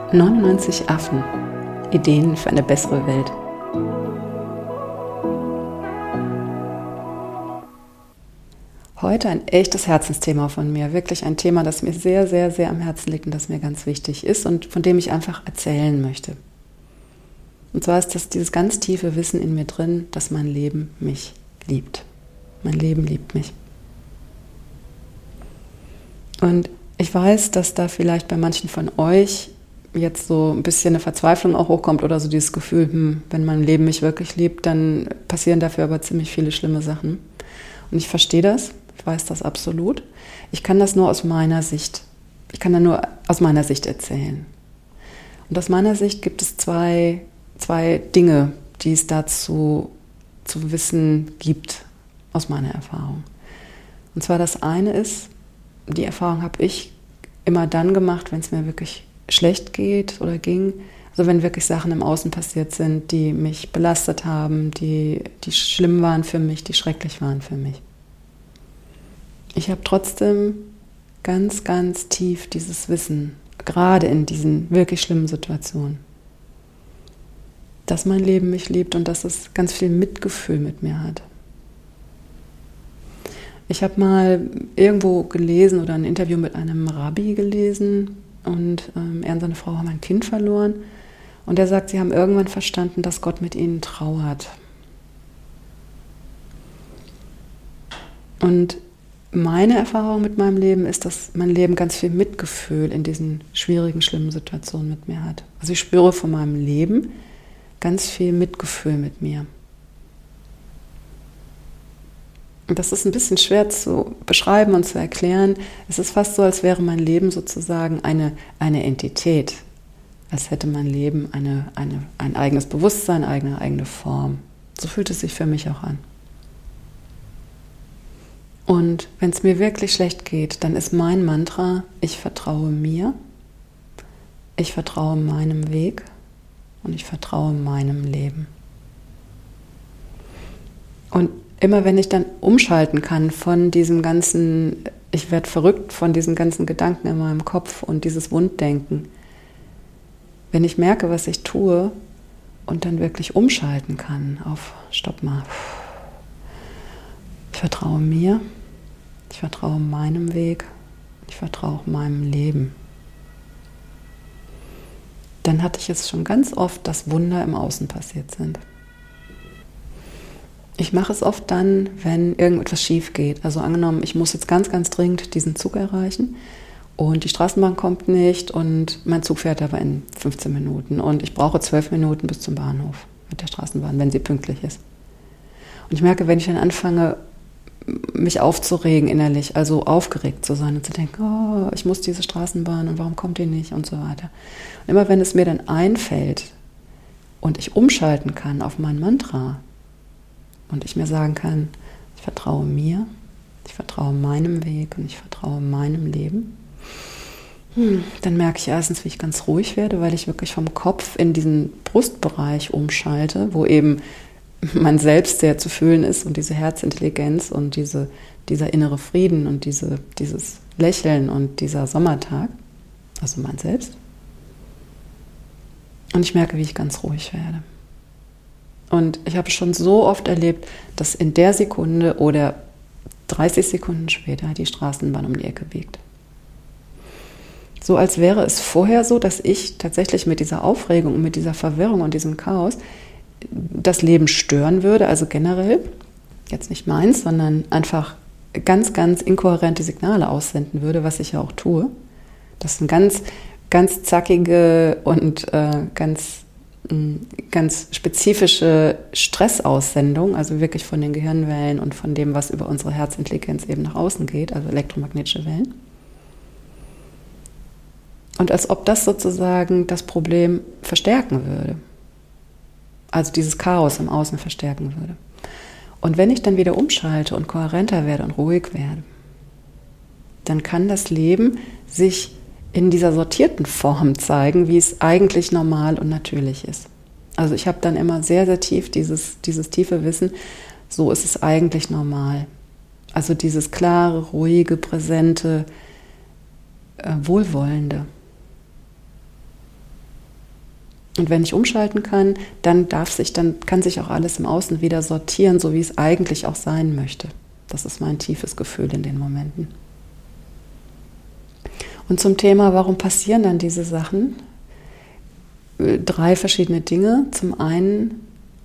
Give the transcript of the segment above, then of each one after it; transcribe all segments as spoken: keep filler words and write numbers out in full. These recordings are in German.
neunundneunzig Affen. Ideen für eine bessere Welt. Heute ein echtes Herzensthema von mir. Wirklich ein Thema, das mir sehr, sehr, sehr am Herzen liegt und das mir ganz wichtig ist und von dem ich einfach erzählen möchte. Und zwar ist das dieses ganz tiefe Wissen in mir drin, dass mein Leben mich liebt. Mein Leben liebt mich. Und ich weiß, dass da vielleicht bei manchen von euch jetzt so ein bisschen eine Verzweiflung auch hochkommt oder so dieses Gefühl, hm, wenn mein Leben mich wirklich liebt, dann passieren dafür aber ziemlich viele schlimme Sachen. Und ich verstehe das, ich weiß das absolut. Ich kann das nur aus meiner Sicht, ich kann da nur aus meiner Sicht erzählen. Und aus meiner Sicht gibt es zwei, zwei Dinge, die es dazu zu wissen gibt, aus meiner Erfahrung. Und zwar das eine ist, die Erfahrung habe ich immer dann gemacht, wenn es mir wirklich schlecht geht oder ging, also wenn wirklich Sachen im Außen passiert sind, die mich belastet haben, die, die schlimm waren für mich, die schrecklich waren für mich. Ich habe trotzdem ganz, ganz tief dieses Wissen, gerade in diesen wirklich schlimmen Situationen, dass mein Leben mich liebt und dass es ganz viel Mitgefühl mit mir hat. Ich habe mal irgendwo gelesen oder ein Interview mit einem Rabbi gelesen und ähm, er und seine Frau haben ein Kind verloren und er sagt, sie haben irgendwann verstanden, dass Gott mit ihnen trauert. Und meine Erfahrung mit meinem Leben ist, dass mein Leben ganz viel Mitgefühl in diesen schwierigen, schlimmen Situationen mit mir hat. Also ich spüre von meinem Leben ganz viel Mitgefühl mit mir. Und das ist ein bisschen schwer zu beschreiben und zu erklären. Es ist fast so, als wäre mein Leben sozusagen eine, eine Entität. Als hätte mein Leben eine, eine, ein eigenes Bewusstsein, eine eigene, eigene Form. So fühlt es sich für mich auch an. Und wenn es mir wirklich schlecht geht, dann ist mein Mantra, ich vertraue mir, ich vertraue meinem Weg und ich vertraue meinem Leben. Und immer wenn ich dann umschalten kann von diesem ganzen, ich werde verrückt von diesen ganzen Gedanken in meinem Kopf und dieses Wunddenken, wenn ich merke, was ich tue und dann wirklich umschalten kann auf, stopp mal, ich vertraue mir, ich vertraue meinem Weg, ich vertraue meinem Leben. Dann hatte ich es schon ganz oft, dass Wunder im Außen passiert sind. Ich mache es oft dann, wenn irgendetwas schief geht. Also angenommen, ich muss jetzt ganz, ganz dringend diesen Zug erreichen und die Straßenbahn kommt nicht und mein Zug fährt aber in fünfzehn Minuten und ich brauche zwölf Minuten bis zum Bahnhof mit der Straßenbahn, wenn sie pünktlich ist. Und ich merke, wenn ich dann anfange, mich aufzuregen innerlich, also aufgeregt zu sein und zu denken, oh, ich muss diese Straßenbahn und warum kommt die nicht und so weiter. Und immer wenn es mir dann einfällt und ich umschalten kann auf mein Mantra, und ich mir sagen kann, ich vertraue mir, ich vertraue meinem Weg und ich vertraue meinem Leben, hm, dann merke ich erstens, wie ich ganz ruhig werde, weil ich wirklich vom Kopf in diesen Brustbereich umschalte, wo eben mein Selbst sehr zu fühlen ist und diese Herzintelligenz und diese, dieser innere Frieden und diese, dieses Lächeln und dieser Sommertag, also mein Selbst. Und ich merke, wie ich ganz ruhig werde. Und ich habe schon so oft erlebt, dass in der Sekunde oder dreißig Sekunden später die Straßenbahn um die Ecke biegt. So als wäre es vorher so, dass ich tatsächlich mit dieser Aufregung und mit dieser Verwirrung und diesem Chaos das Leben stören würde, also generell, jetzt nicht meins, sondern einfach ganz, ganz inkohärente Signale aussenden würde, was ich ja auch tue. Das sind ganz, ganz zackige und äh, ganz ganz spezifische Stressaussendung, also wirklich von den Gehirnwellen und von dem, was über unsere Herzintelligenz eben nach außen geht, also elektromagnetische Wellen. Und als ob das sozusagen das Problem verstärken würde. Also dieses Chaos im Außen verstärken würde. Und wenn ich dann wieder umschalte und kohärenter werde und ruhig werde, dann kann das Leben sich in dieser sortierten Form zeigen, wie es eigentlich normal und natürlich ist. Also ich habe dann immer sehr, sehr tief dieses, dieses tiefe Wissen, so ist es eigentlich normal. Also dieses klare, ruhige, präsente, äh, wohlwollende. Und wenn ich umschalten kann, dann darf sich, dann kann sich auch alles im Außen wieder sortieren, so wie es eigentlich auch sein möchte. Das ist mein tiefes Gefühl in den Momenten. Und zum Thema, warum passieren dann diese Sachen? Drei verschiedene Dinge. Zum einen,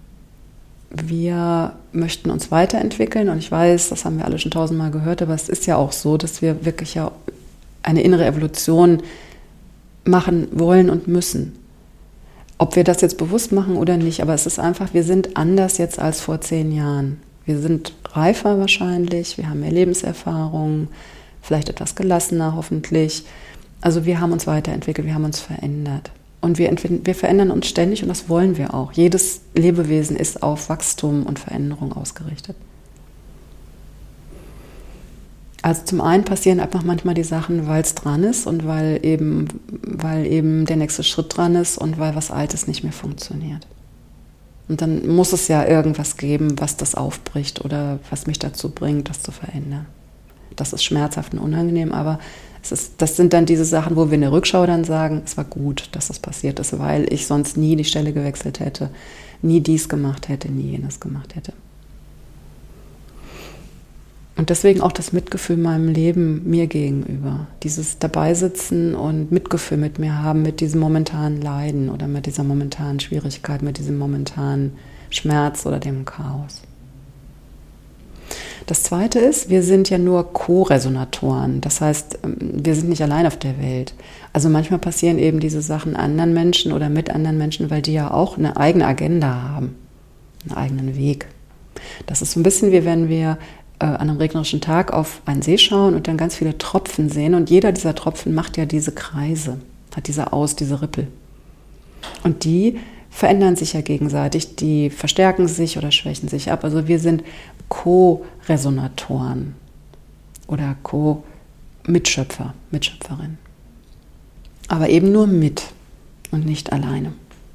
wir möchten uns weiterentwickeln und ich weiß, das haben wir alle schon tausendmal gehört, aber es ist ja auch so, dass wir wirklich ja eine innere Evolution machen wollen und müssen. Ob wir das jetzt bewusst machen oder nicht, aber es ist einfach, wir sind anders jetzt als vor zehn Jahren. Wir sind reifer wahrscheinlich, wir haben mehr Lebenserfahrung, vielleicht etwas gelassener hoffentlich. Also wir haben uns weiterentwickelt, wir haben uns verändert. Und wir, wir verändern uns ständig und das wollen wir auch. Jedes Lebewesen ist auf Wachstum und Veränderung ausgerichtet. Also zum einen passieren einfach manchmal die Sachen, weil es dran ist und weil eben, weil eben der nächste Schritt dran ist und weil was Altes nicht mehr funktioniert. Und dann muss es ja irgendwas geben, was das aufbricht oder was mich dazu bringt, das zu verändern. Das ist schmerzhaft und unangenehm, aber es ist, das sind dann diese Sachen, wo wir in der Rückschau dann sagen, es war gut, dass das passiert ist, weil ich sonst nie die Stelle gewechselt hätte, nie dies gemacht hätte, nie jenes gemacht hätte. Und deswegen auch das Mitgefühl meinem Leben mir gegenüber. Dieses Dabeisitzen und Mitgefühl mit mir haben, mit diesem momentanen Leiden oder mit dieser momentanen Schwierigkeit, mit diesem momentanen Schmerz oder dem Chaos. Das Zweite ist, wir sind ja nur Co-Resonatoren. Das heißt, wir sind nicht allein auf der Welt. Also manchmal passieren eben diese Sachen anderen Menschen oder mit anderen Menschen, weil die ja auch eine eigene Agenda haben, einen eigenen Weg. Das ist so ein bisschen wie wenn wir an einem regnerischen Tag auf einen See schauen und dann ganz viele Tropfen sehen und jeder dieser Tropfen macht ja diese Kreise, hat diese Aus, diese Rippel. Und die verändern sich ja gegenseitig, die verstärken sich oder schwächen sich ab. Also wir sind Co-Resonatoren oder Co-Mitschöpfer, Mitschöpferin. Aber eben nur mit und nicht alleine.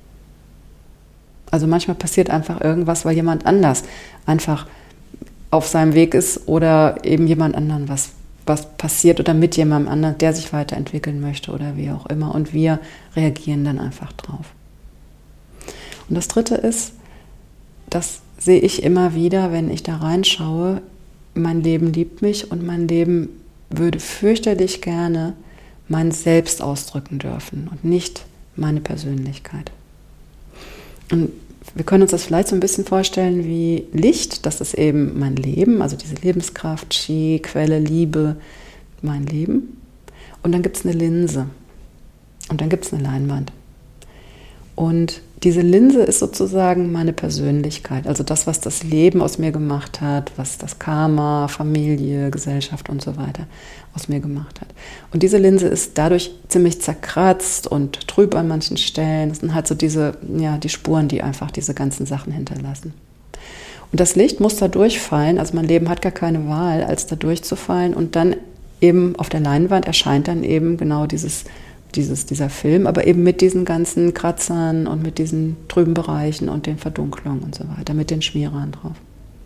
Also manchmal passiert einfach irgendwas, weil jemand anders einfach auf seinem Weg ist oder eben jemand anderen was, was passiert oder mit jemandem anderen, der sich weiterentwickeln möchte oder wie auch immer. Und wir reagieren dann einfach drauf. Und das Dritte ist, das sehe ich immer wieder, wenn ich da reinschaue, mein Leben liebt mich und mein Leben würde fürchterlich gerne mein Selbst ausdrücken dürfen und nicht meine Persönlichkeit. Und wir können uns das vielleicht so ein bisschen vorstellen wie Licht, das ist eben mein Leben, also diese Lebenskraft, Qi, Quelle, Liebe, mein Leben. Und dann gibt es eine Linse und dann gibt es eine Leinwand. Und diese Linse ist sozusagen meine Persönlichkeit, also das, was das Leben aus mir gemacht hat, was das Karma, Familie, Gesellschaft und so weiter aus mir gemacht hat. Und diese Linse ist dadurch ziemlich zerkratzt und trüb an manchen Stellen. Das sind halt so diese, ja, die Spuren, die einfach diese ganzen Sachen hinterlassen. Und das Licht muss da durchfallen, also mein Leben hat gar keine Wahl, als da durchzufallen. Und dann eben auf der Leinwand erscheint dann eben genau dieses Dieses, dieser Film, aber eben mit diesen ganzen Kratzern und mit diesen trüben Bereichen und den Verdunklungen und so weiter, mit den Schmierern drauf.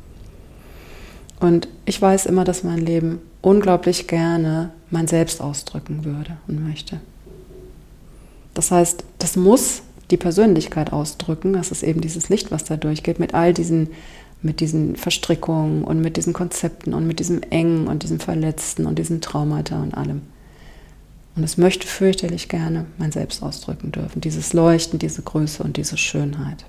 Und ich weiß immer, dass mein Leben unglaublich gerne mein Selbst ausdrücken würde und möchte. Das heißt, das muss die Persönlichkeit ausdrücken, das ist eben dieses Licht, was da durchgeht, mit all diesen, mit diesen Verstrickungen und mit diesen Konzepten und mit diesem Engen und diesem Verletzten und diesen Traumata und allem. Und es möchte fürchterlich gerne mein Selbst ausdrücken dürfen, dieses Leuchten, diese Größe und diese Schönheit.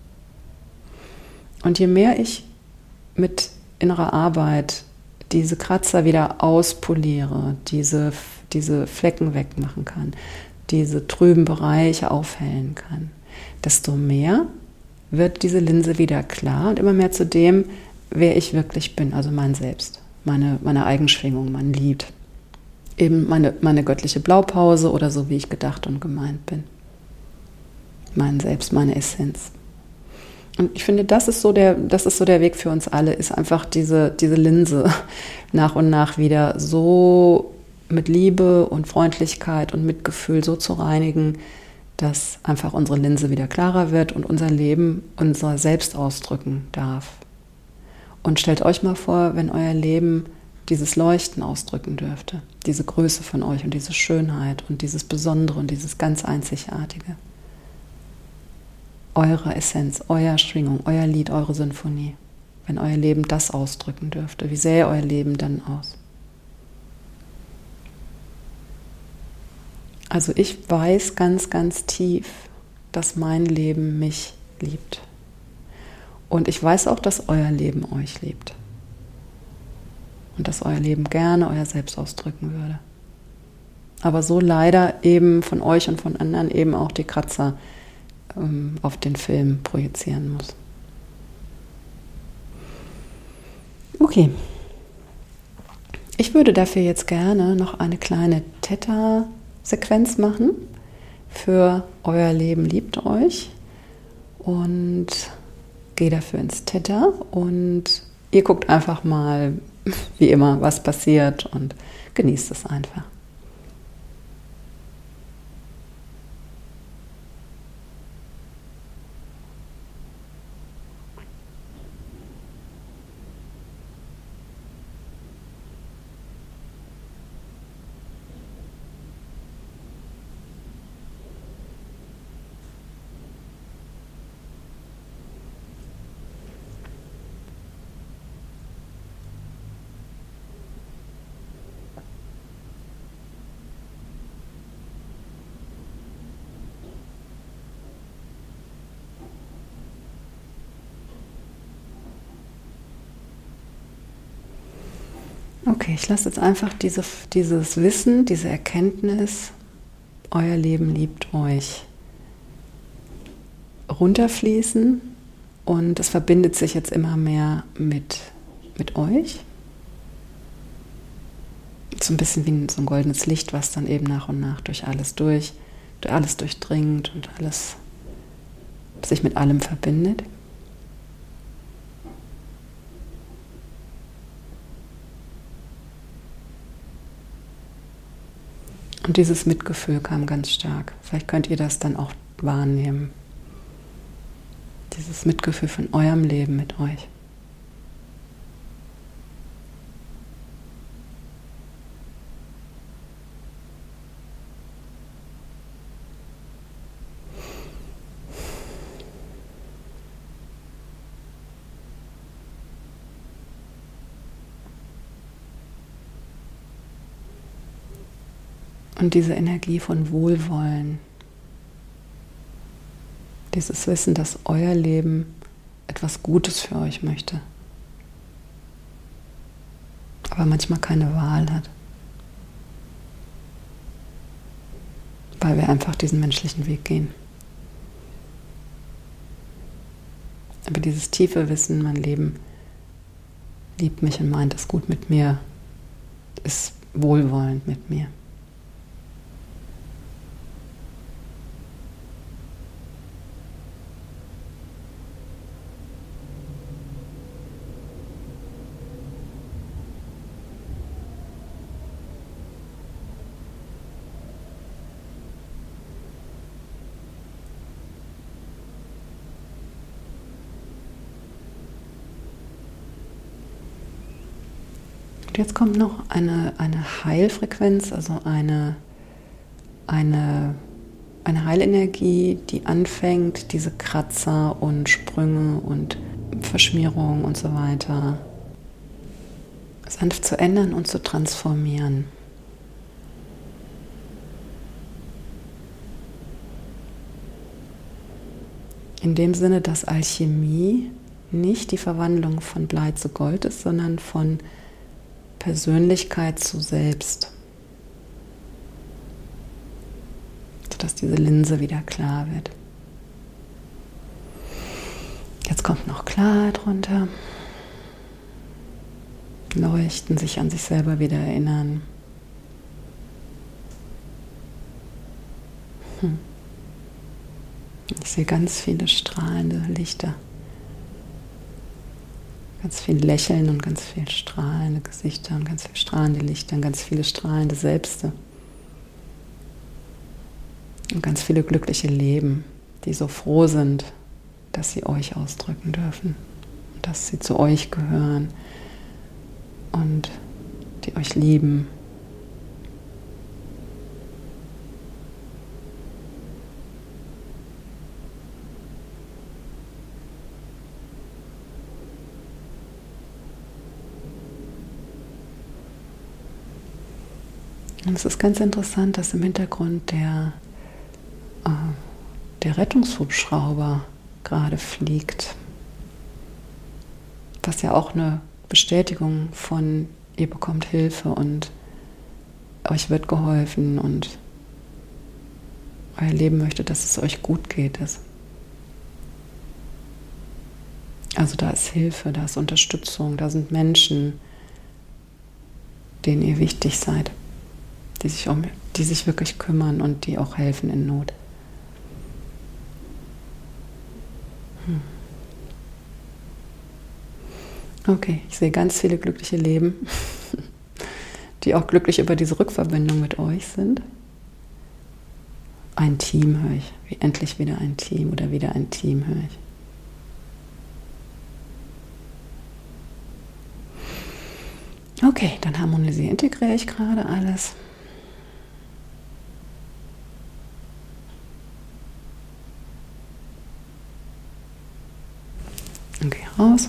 Und je mehr ich mit innerer Arbeit diese Kratzer wieder auspoliere, diese, diese Flecken wegmachen kann, diese trüben Bereiche aufhellen kann, desto mehr wird diese Linse wieder klar und immer mehr zu dem, wer ich wirklich bin, also mein Selbst, meine, meine Eigenschwingung, mein Lied. Eben meine, meine göttliche Blaupause oder so, wie ich gedacht und gemeint bin. Mein Selbst, meine Essenz. Und ich finde, das ist so der, das ist so der Weg für uns alle, ist einfach diese, diese Linse nach und nach wieder so mit Liebe und Freundlichkeit und Mitgefühl so zu reinigen, dass einfach unsere Linse wieder klarer wird und unser Leben unser Selbst ausdrücken darf. Und stellt euch mal vor, wenn euer Leben dieses Leuchten ausdrücken dürfte, diese Größe von euch und diese Schönheit und dieses Besondere und dieses ganz Einzigartige. eure Essenz, euer Schwingung, euer Lied, eure Sinfonie. Wenn euer Leben das ausdrücken dürfte, wie sähe euer Leben dann aus? Also ich weiß ganz, ganz tief, dass mein Leben mich liebt. Und ich weiß auch, dass euer Leben euch liebt. Und dass euer Leben gerne euer Selbst ausdrücken würde. Aber so leider eben von euch und von anderen eben auch die Kratzer ähm, auf den Film projizieren muss. Okay. Ich würde dafür jetzt gerne noch eine kleine Theta-Sequenz machen für euer Leben liebt euch und gehe dafür ins Theta und ihr guckt einfach mal, wie immer, was passiert und genießt es einfach. Okay, ich lasse jetzt einfach diese, dieses Wissen, diese Erkenntnis, euer Leben liebt euch, runterfließen und es verbindet sich jetzt immer mehr mit, mit euch. So ein bisschen wie so ein goldenes Licht, was dann eben nach und nach durch alles durch, durch alles durchdringt und alles sich mit allem verbindet. Und dieses Mitgefühl kam ganz stark. Vielleicht könnt ihr das dann auch wahrnehmen. Dieses Mitgefühl von eurem Leben mit euch. Und diese Energie von Wohlwollen, dieses Wissen, dass euer Leben etwas Gutes für euch möchte, aber manchmal keine Wahl hat, weil wir einfach diesen menschlichen Weg gehen. Aber dieses tiefe Wissen, mein Leben liebt mich und meint es gut mit mir, ist wohlwollend mit mir. Und jetzt kommt noch eine, eine Heilfrequenz, also eine, eine, eine Heilenergie, die anfängt, diese Kratzer und Sprünge und Verschmierungen und so weiter sanft zu ändern und zu transformieren. In dem Sinne, dass Alchemie nicht die Verwandlung von Blei zu Gold ist, sondern von Persönlichkeit zu Selbst, sodass diese Linse wieder klar wird. Jetzt kommt noch Klarheit runter, leuchten, sich an sich selber wieder erinnern. Hm. Ich sehe ganz viele strahlende Lichter. Ganz viel Lächeln und ganz viel strahlende Gesichter und ganz viel strahlende Lichter und ganz viele strahlende Selbste. Und ganz viele glückliche Leben, die so froh sind, dass sie euch ausdrücken dürfen. Und dass sie zu euch gehören und die euch lieben. Und es ist ganz interessant, dass im Hintergrund der, äh, der Rettungshubschrauber gerade fliegt. Was ja auch eine Bestätigung von, ihr bekommt Hilfe und euch wird geholfen und euer Leben möchte, dass es euch gut geht. Also da ist Hilfe, da ist Unterstützung, da sind Menschen, denen ihr wichtig seid, die sich, um, die sich wirklich kümmern und die auch helfen in Not. Hm. Okay, ich sehe ganz viele glückliche Leben, die auch glücklich über diese Rückverbindung mit euch sind. Ein Team höre ich, wie endlich wieder ein Team oder wieder ein Team höre ich. Okay, dann harmonisiere, integriere ich gerade alles. Okay, raus.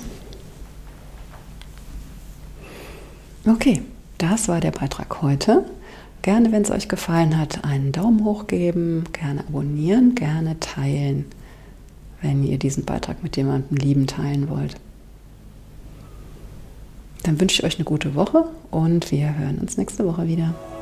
Okay, das war der Beitrag heute. Gerne, wenn es euch gefallen hat, einen Daumen hoch geben, gerne abonnieren, gerne teilen, wenn ihr diesen Beitrag mit jemandem lieben teilen wollt. Dann wünsche ich euch eine gute Woche und wir hören uns nächste Woche wieder.